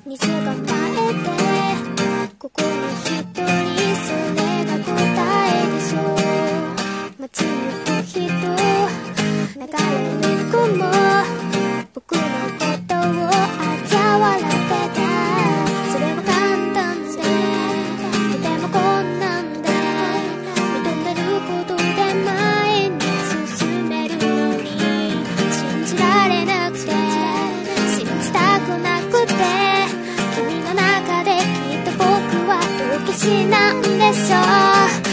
日が前でここに一人、それが答えでしょう。街行く人、流れる雲、僕のことを嘲笑ってた。それは簡単でとても困難で、認めることで前に進めるのに、信じられなくて信じたくなくて、君の中できっと僕は道化師なんでしょう。